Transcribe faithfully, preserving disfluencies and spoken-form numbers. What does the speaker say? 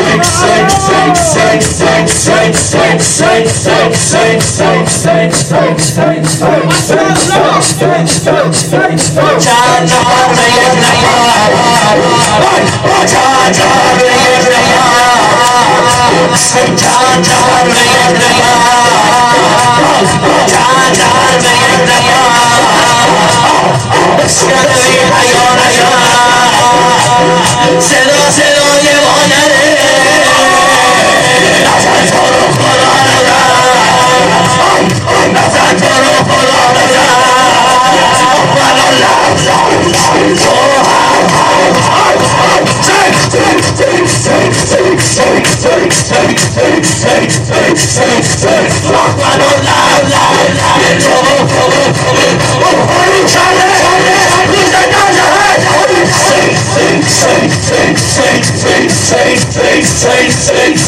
صدا صدای مادره نزن تو رو خدا نزن نزن تو رو خدا نزن ولا لحظه تو Say, say, say, say, say, say, say, say, say.